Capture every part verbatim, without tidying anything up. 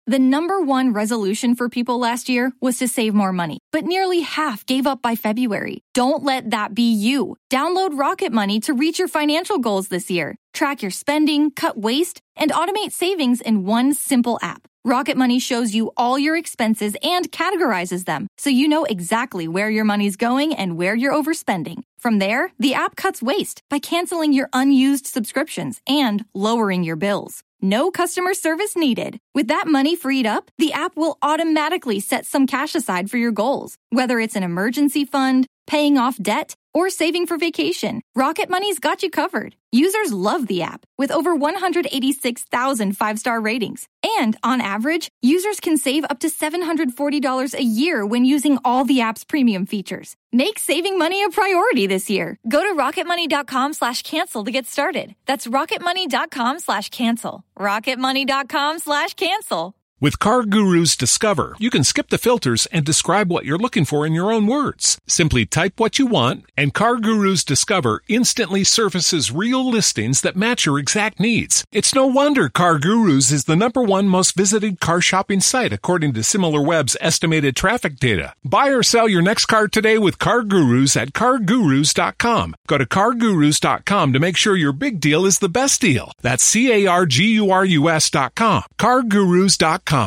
The number one resolution for people last year was to save more money, but nearly half gave up by February. Don't let that be you. Download Rocket Money to reach your financial goals this year. Track your spending, cut waste, and automate savings in one simple app. Rocket Money shows you all your expenses and categorizes them, so you know exactly where your money's going and where you're overspending. From there, the app cuts waste by canceling your unused subscriptions and lowering your bills. No customer service needed. With that money freed up, the app will automatically set some cash aside for your goals, whether it's an emergency fund, paying off debt, or saving for vacation. Rocket Money's got you covered. Users love the app, with over one hundred eighty-six thousand five-star ratings. And on average, users can save up to seven hundred forty dollars a year when using all the app's premium features. Make saving money a priority this year. Go to rocketmoney.com slash cancel to get started. That's rocketmoney.com slash cancel. rocketmoney.com slash cancel. With CarGurus Discover, you can skip the filters and describe what you're looking for in your own words. Simply type what you want, and CarGurus Discover instantly surfaces real listings that match your exact needs. It's no wonder CarGurus is the number one most visited car shopping site according to SimilarWeb's estimated traffic data. Buy or sell your next car today with CarGurus at car gurus dot com. Go to car gurus dot com to make sure your big deal is the best deal. That's C A R G U R U S dot com. car gurus dot com.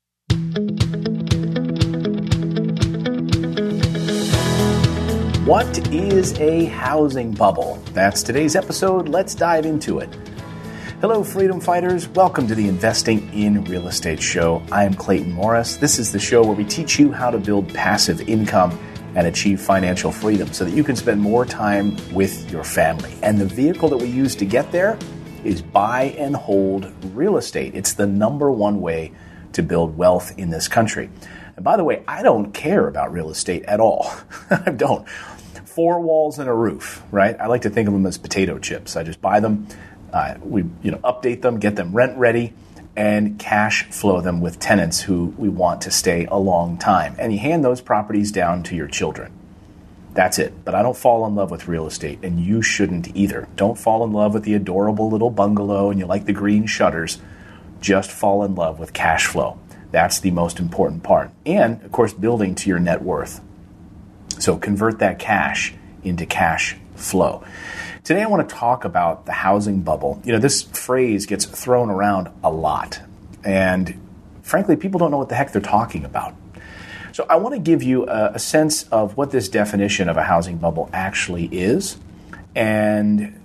What is a housing bubble? That's today's episode. Let's dive into it. Hello, freedom fighters. Welcome to the Investing in Real Estate show. I am Clayton Morris. This is the show where we teach you how to build passive income and achieve financial freedom so that you can spend more time with your family. And the vehicle that we use to get there is buy and hold real estate. It's the number one way to build wealth in this country. And by the way, I don't care about real estate at all. I don't. Four walls and a roof, right? I like to think of them as potato chips. I just buy them, uh, we you know update them, get them rent ready, and cash flow them with tenants who we want to stay a long time. And you hand those properties down to your children. That's it. But I don't fall in love with real estate, and you shouldn't either. Don't fall in love with the adorable little bungalow and you like the green shutters. Just fall in love with cash flow. That's the most important part. And, of course, building to your net worth. So convert that cash into cash flow. Today I want to talk about the housing bubble. You know, this phrase gets thrown around a lot. And frankly, people don't know what the heck they're talking about. So I want to give you a, a sense of what this definition of a housing bubble actually is. And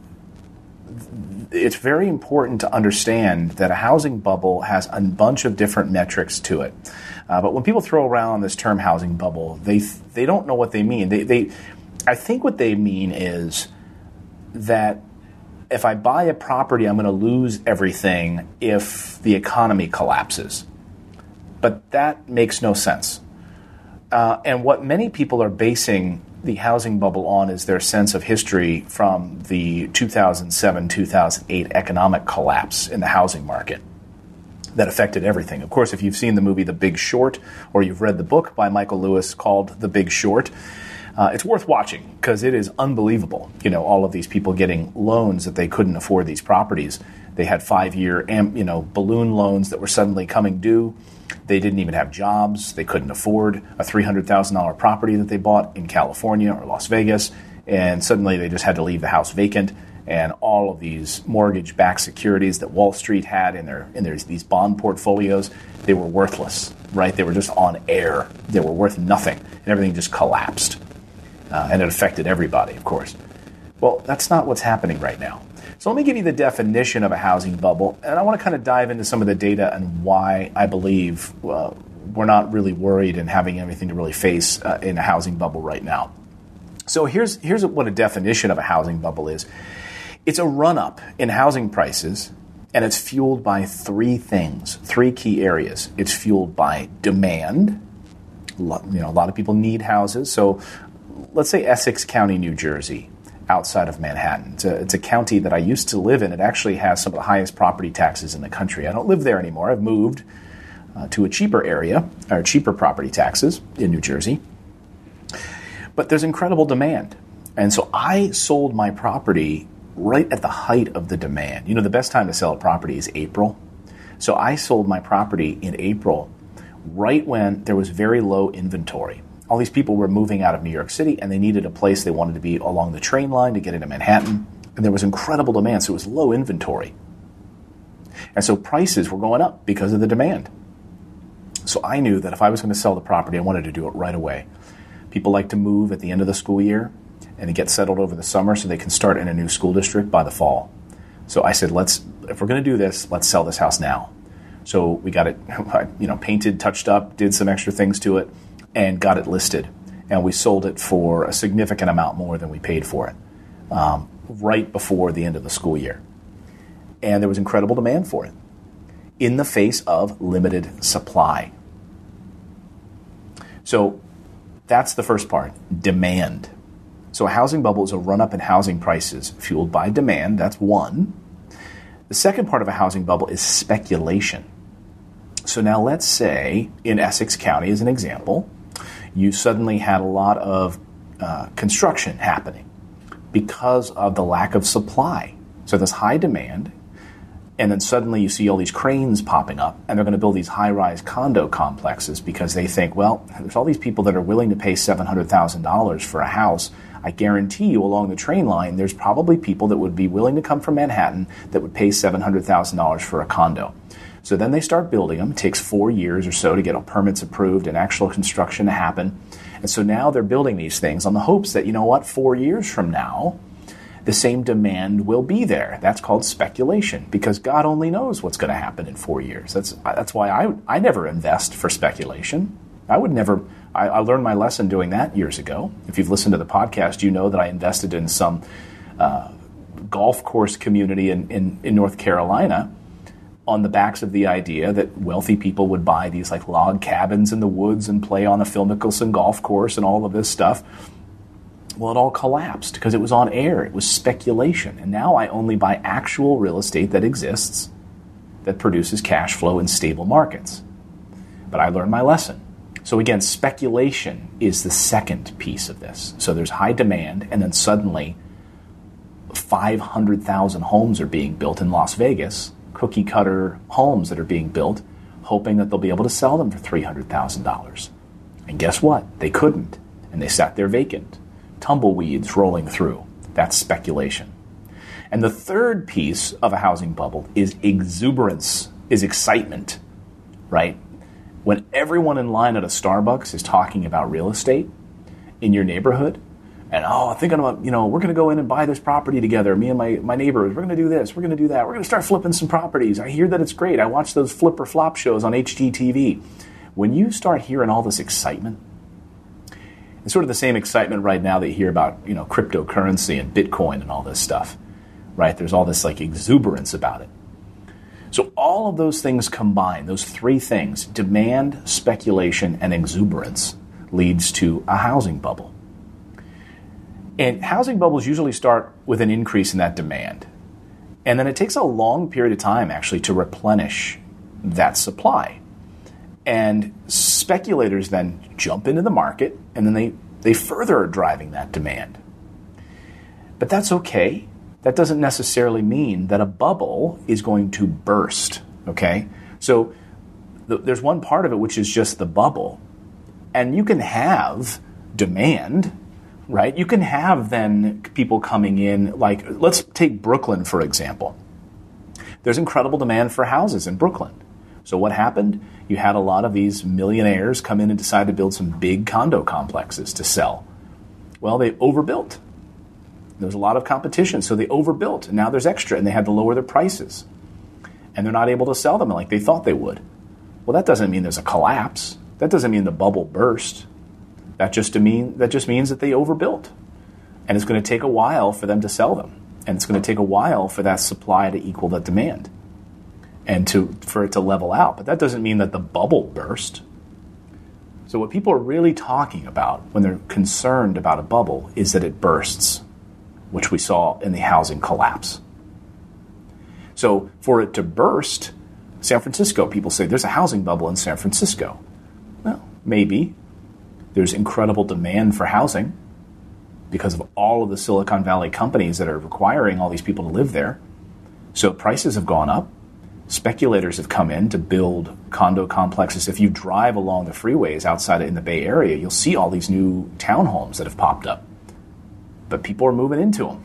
it's very important to understand that a housing bubble has a bunch of different metrics to it. Uh, but when people throw around this term housing bubble, they they don't know what they mean. They they I think what they mean is that if I buy a property, I'm going to lose everything if the economy collapses. But that makes no sense. Uh, and what many people are basing the housing bubble on is their sense of history from the two thousand seven two thousand eight economic collapse in the housing market that affected everything. Of course, if you've seen the movie The Big Short or you've read the book by Michael Lewis called The Big Short, uh, it's worth watching because it is unbelievable. You know, all of these people getting loans that they couldn't afford these properties. They had five-year, you know, balloon loans that were suddenly coming due. They didn't even have jobs. They couldn't afford a three hundred thousand dollars property that they bought in California or Las Vegas. And suddenly they just had to leave the house vacant. And all of these mortgage-backed securities that Wall Street had in their in their, these bond portfolios, they were worthless, right? They were just on air. They were worth nothing. And everything just collapsed. Uh, and it affected everybody, of course. Well, that's not what's happening right now. So let me give you the definition of a housing bubble, and I want to kind of dive into some of the data and why I believe uh, we're not really worried and having anything to really face uh, in a housing bubble right now. So here's here's what a definition of a housing bubble is. It's a run-up in housing prices, and it's fueled by three things, three key areas. It's fueled by demand. You know, a lot of people need houses. So let's say Essex County, New Jersey, outside of Manhattan. It's a, it's a county that I used to live in. It actually has some of the highest property taxes in the country. I don't live there anymore. I've moved uh, to a cheaper area, or cheaper property taxes in New Jersey. But there's incredible demand. And so I sold my property right at the height of the demand. You know, the best time to sell a property is April. So I sold my property in April, right when there was very low inventory. All these people were moving out of New York City, and they needed a place they wanted to be along the train line to get into Manhattan. And there was incredible demand, so it was low inventory. And so prices were going up because of the demand. So I knew that if I was going to sell the property, I wanted to do it right away. People like to move at the end of the school year and get settled over the summer so they can start in a new school district by the fall. So I said, let's, if we're going to do this, let's sell this house now. So we got it, you know, painted, touched up, did some extra things to it, and got it listed. And we sold it for a significant amount more than we paid for it, um, right before the end of the school year. And there was incredible demand for it in the face of limited supply. So that's the first part, demand. So a housing bubble is a run-up in housing prices fueled by demand. That's one. The second part of a housing bubble is speculation. So now let's say in Essex County, as an example, you suddenly had a lot of uh, construction happening because of the lack of supply. So there's high demand, and then suddenly you see all these cranes popping up, and they're going to build these high-rise condo complexes because they think, well, there's all these people that are willing to pay seven hundred thousand dollars for a house. I guarantee you along the train line, there's probably people that would be willing to come from Manhattan that would pay seven hundred thousand dollars for a condo. So then they start building them. It takes four years or so to get permits approved and actual construction to happen. And so now they're building these things on the hopes that, you know what, four years from now, the same demand will be there. That's called speculation, because God only knows what's going to happen in four years. That's that's why I I never invest for speculation. I would never. I, I learned my lesson doing that years ago. If you've listened to the podcast, you know that I invested in some uh, golf course community in, in, in North Carolina on the backs of the idea that wealthy people would buy these like log cabins in the woods and play on the Phil Mickelson golf course and all of this stuff. Well, it all collapsed because it was on air. It was speculation. And now I only buy actual real estate that exists, that produces cash flow in stable markets. But I learned my lesson. So again, speculation is the second piece of this. So there's high demand, and then suddenly five hundred thousand homes are being built in Las Vegas, cookie cutter homes that are being built, hoping that they'll be able to sell them for three hundred thousand dollars. And guess what? They couldn't. And they sat there vacant. Tumbleweeds rolling through. That's speculation. And the third piece of a housing bubble is exuberance, is excitement, right? When everyone in line at a Starbucks is talking about real estate in your neighborhood, and, oh, thinking about, you know, we're going to go in and buy this property together. Me and my, my neighbors, we're going to do this. We're going to do that. We're going to start flipping some properties. I hear that it's great. I watch those flip or flop shows on H G T V. When you start hearing all this excitement, it's sort of the same excitement right now that you hear about, you know, cryptocurrency and Bitcoin and all this stuff, right? There's all this like exuberance about it. So all of those things combined, those three things, demand, speculation, and exuberance, leads to a housing bubble. And housing bubbles usually start with an increase in that demand. And then it takes a long period of time, actually, to replenish that supply. And speculators then jump into the market, and then they, they further are driving that demand. But that's okay. That doesn't necessarily mean that a bubble is going to burst, okay? So th- there's one part of it which is just the bubble. And you can have demand, right? You can have then people coming in, like, let's take Brooklyn, for example. There's incredible demand for houses in Brooklyn. So what happened? You had a lot of these millionaires come in and decide to build some big condo complexes to sell. Well, they overbuilt. There was a lot of competition, so they overbuilt, and now there's extra, and they had to lower their prices. And they're not able to sell them like they thought they would. Well, that doesn't mean there's a collapse. That doesn't mean the bubble burst. That just to mean that just means that they overbuilt. And it's going to take a while for them to sell them. And it's going to take a while for that supply to equal that demand and to for it to level out. But that doesn't mean that the bubble burst. So what people are really talking about when they're concerned about a bubble is that it bursts, which we saw in the housing collapse. So for it to burst, San Francisco, people say there's a housing bubble in San Francisco. Well, maybe. There's incredible demand for housing because of all of the Silicon Valley companies that are requiring all these people to live there. So prices have gone up. Speculators have come in to build condo complexes. If you drive along the freeways outside in the Bay Area, you'll see all these new townhomes that have popped up. But people are moving into them.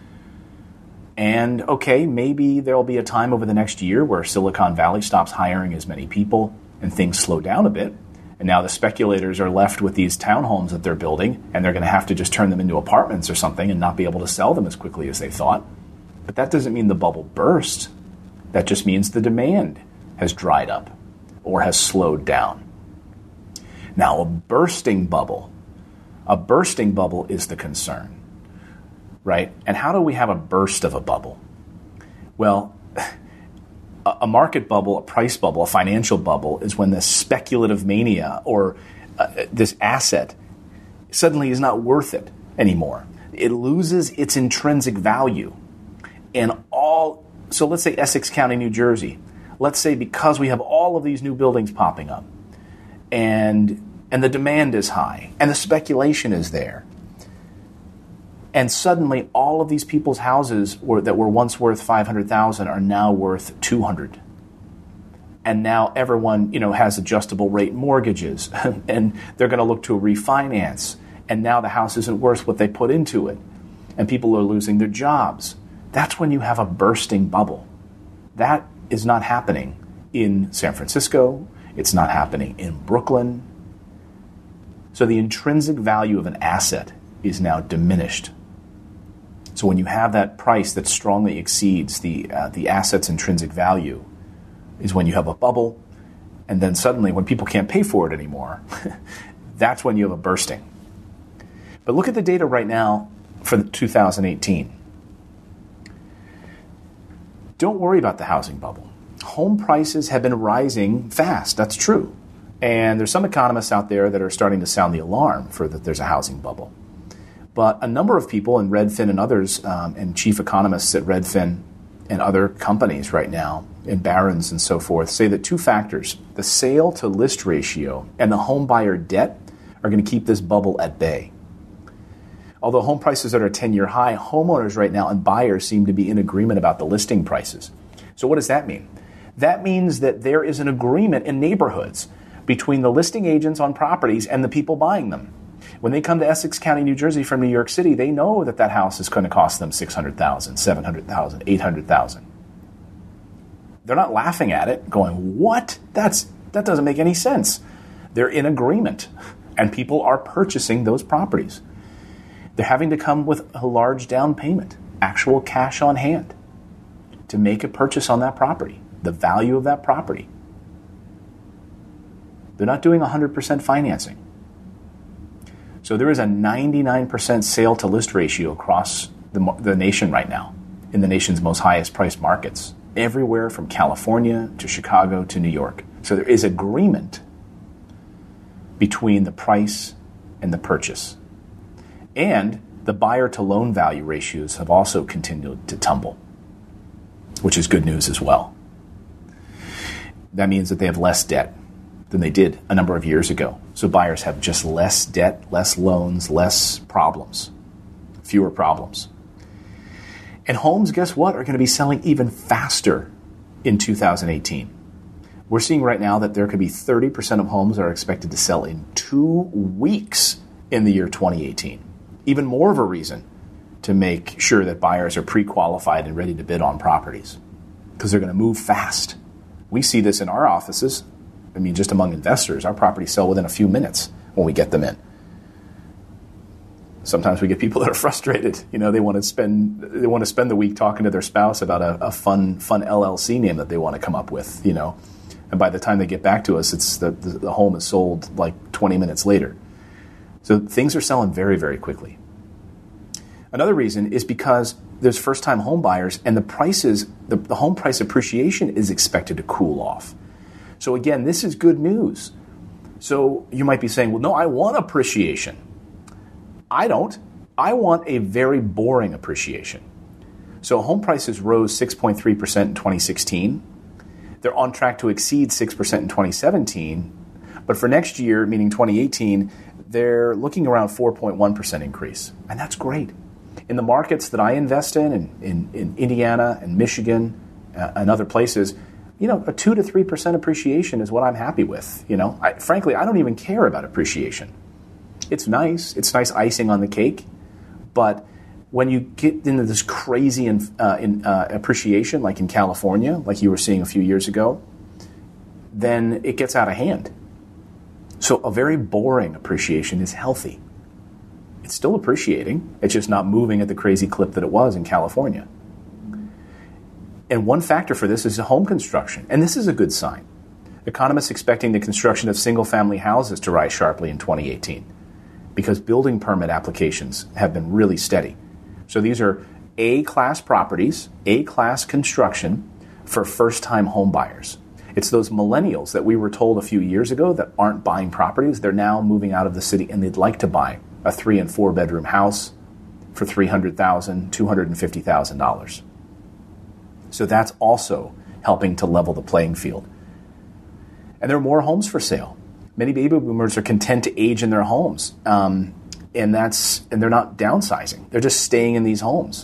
And, okay, maybe there'll be a time over the next year where Silicon Valley stops hiring as many people and things slow down a bit. And now the speculators are left with these townhomes that they're building, and they're going to have to just turn them into apartments or something and not be able to sell them as quickly as they thought. But that doesn't mean the bubble burst. That just means the demand has dried up or has slowed down. Now, a bursting bubble, a bursting bubble is the concern, right? And how do we have a burst of a bubble? Well, a market bubble, a price bubble, a financial bubble is when the speculative mania or uh, this asset suddenly is not worth it anymore. It loses its intrinsic value. And all, so let's say Essex County, New Jersey. Let's say because we have all of these new buildings popping up and and the demand is high and the speculation is there. And suddenly all of these people's houses were, that were once worth five hundred thousand dollars are now worth two hundred thousand dollars. And now everyone, you know, has adjustable rate mortgages and they're going to look to a refinance. And now the house isn't worth what they put into it. And people are losing their jobs. That's when you have a bursting bubble. That is not happening in San Francisco. It's not happening in Brooklyn. So the intrinsic value of an asset is now diminished. So when you have that price that strongly exceeds the uh, the asset's intrinsic value is when you have a bubble, and then suddenly when people can't pay for it anymore, that's when you have a bursting. But look at the data right now for the two thousand eighteen. Don't worry about the housing bubble. Home prices have been rising fast, that's true. And there's some economists out there that are starting to sound the alarm for that there's a housing bubble. But a number of people in Redfin and others, um, and chief economists at Redfin and other companies right now, and Barron's and so forth, say that two factors, the sale to list ratio and the home buyer debt, are going to keep this bubble at bay. Although home prices are at a ten-year high, homeowners right now and buyers seem to be in agreement about the listing prices. So what does that mean? That means that there is an agreement in neighborhoods between the listing agents on properties and the people buying them. When they come to Essex County, New Jersey from New York City, they know that that house is going to cost them six hundred thousand dollars, seven hundred thousand dollars, eight hundred thousand dollars. They're not laughing at it, going, what? That's that doesn't make any sense. They're in agreement, and people are purchasing those properties. They're having to come with a large down payment, actual cash on hand, to make a purchase on that property, the value of that property. They're not doing one hundred percent financing. So there is a ninety-nine percent sale to list ratio across the, the nation right now, in the nation's most highest priced markets, everywhere from California to Chicago to New York. So there is agreement between the price and the purchase. And the buyer to loan value ratios have also continued to tumble, which is good news as well. That means that they have less debt than they did a number of years ago. So buyers have just less debt, less loans, less problems, fewer problems. And homes, guess what, are going to be selling even faster in two thousand eighteen. We're seeing right now that there could be thirty percent of homes that are expected to sell in two weeks in the year twenty eighteen. Even more of a reason to make sure that buyers are pre-qualified and ready to bid on properties, because they're going to move fast. We see this in our offices. I mean, just among investors, our properties sell within a few minutes when we get them in. Sometimes we get people that are frustrated. You know, they want to spend they want to spend the week talking to their spouse about a, a fun fun L L C name that they want to come up with. You know, and by the time they get back to us, it's the the, the home is sold like twenty minutes later. So things are selling very, very quickly. Another reason is because there's first-time home buyers, and the prices, the, the home price appreciation is expected to cool off. So again, this is good news. So you might be saying, well, no, I want appreciation. I don't. I want a very boring appreciation. So home prices rose six point three percent in twenty sixteen. They're on track to exceed six percent in twenty seventeen. But for next year, meaning twenty eighteen, they're looking around four point one percent increase. And that's great. In the markets that I invest in, in, in, in Indiana and Michigan uh, and other places, you know, a two to three percent appreciation is what I'm happy with. You know, I, frankly, I don't even care about appreciation. It's nice. It's nice icing on the cake. But when you get into this crazy in, uh, in, uh, appreciation, like in California, like you were seeing a few years ago, then it gets out of hand. So a very boring appreciation is healthy. It's still appreciating. It's just not moving at the crazy clip that it was in California. And one factor for this is home construction. And this is a good sign. Economists expecting the construction of single-family houses to rise sharply in twenty eighteen because building permit applications have been really steady. So these are A-class properties, A-class construction for first-time home buyers. It's those millennials that we were told a few years ago that aren't buying properties. They're now moving out of the city and they'd like to buy a three and four bedroom house for three hundred thousand dollars, two hundred fifty thousand dollars. So that's also helping to level the playing field. And there are more homes for sale. Many baby boomers are content to age in their homes, um, and that's and they're not downsizing. They're just staying in these homes,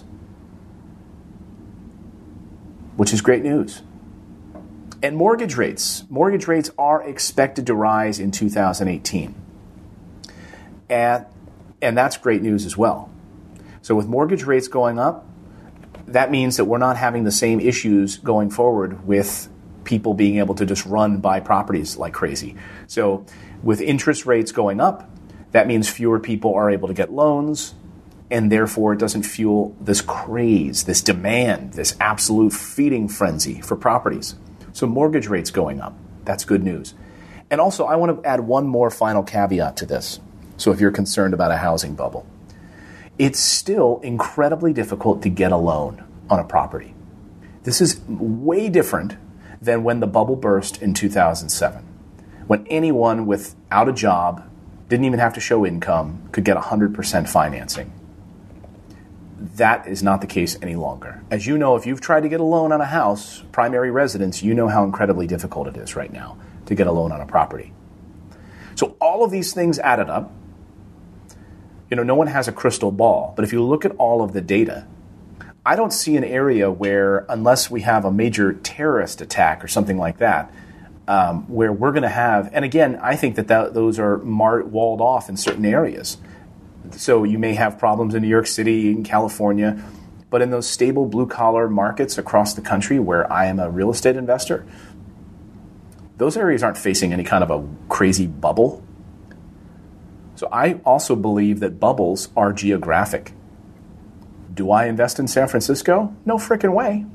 which is great news. And mortgage rates. Mortgage rates are expected to rise in two thousand eighteen. And, and that's great news as well. So with mortgage rates going up, that means that we're not having the same issues going forward with people being able to just run buy properties like crazy. So with interest rates going up, that means fewer people are able to get loans, and therefore it doesn't fuel this craze, this demand, this absolute feeding frenzy for properties. So mortgage rates going up, that's good news. And also, I want to add one more final caveat to this. So if you're concerned about a housing bubble, it's still incredibly difficult to get a loan on a property. This is way different than when the bubble burst in two thousand seven, when anyone without a job, didn't even have to show income, could get one hundred percent financing. That is not the case any longer. As you know, if you've tried to get a loan on a house, primary residence, you know how incredibly difficult it is right now to get a loan on a property. So all of these things added up. You know, no one has a crystal ball, but if you look at all of the data, I don't see an area where, unless we have a major terrorist attack or something like that, um, where we're going to have, and again, I think that, that those are mar- walled off in certain areas. So you may have problems in New York City, in California, but in those stable blue-collar markets across the country where I am a real estate investor, those areas aren't facing any kind of a crazy bubble. So I also believe that bubbles are geographic. Do I invest in San Francisco? No frickin' way.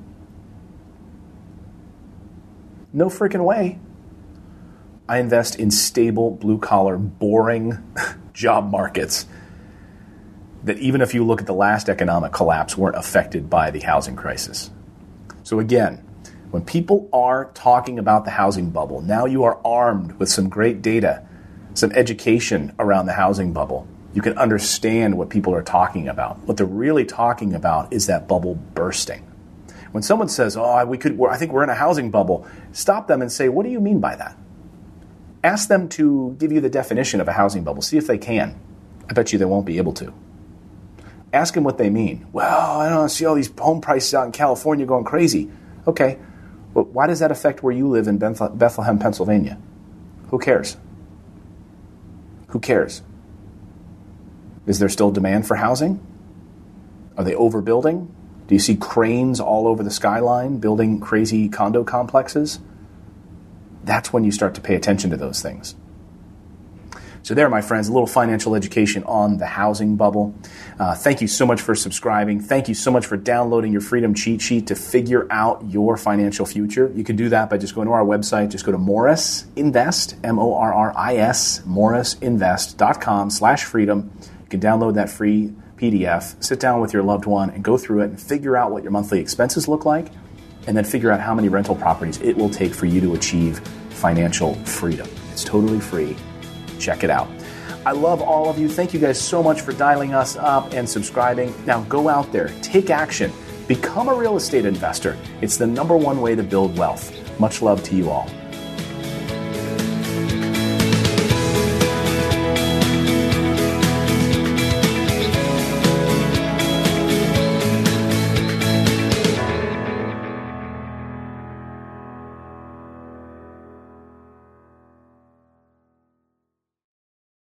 No frickin' way. I invest in stable, blue-collar, boring job markets that even if you look at the last economic collapse, weren't affected by the housing crisis. So again, when people are talking about the housing bubble, now you are armed with some great data, some education around the housing bubble. You can understand what people are talking about. What they're really talking about is that bubble bursting. When someone says, oh, we could, I think we're in a housing bubble, stop them and say, what do you mean by that? Ask them to give you the definition of a housing bubble. See if they can. I bet you they won't be able to. Ask them what they mean. Well, I don't see all these home prices out in California going crazy. Okay, but why does that affect where you live in Bethlehem, Pennsylvania? Who cares? Who cares? Is there still demand for housing? Are they overbuilding? Do you see cranes all over the skyline building crazy condo complexes? That's when you start to pay attention to those things. So there, my friends, a little financial education on the housing bubble. Uh, thank you so much for subscribing. Thank you so much for downloading your Freedom Cheat Sheet to figure out your financial future. You can do that by just going to our website. Just go to Morris Invest, M O R R I S, morrisinvest.com slash freedom. You can download that free P D F, sit down with your loved one, and go through it and figure out what your monthly expenses look like, and then figure out how many rental properties it will take for you to achieve financial freedom. It's totally free. Check it out. I love all of you. Thank you guys so much for dialing us up and subscribing. Now go out there, take action, become a real estate investor. It's the number one way to build wealth. Much love to you all.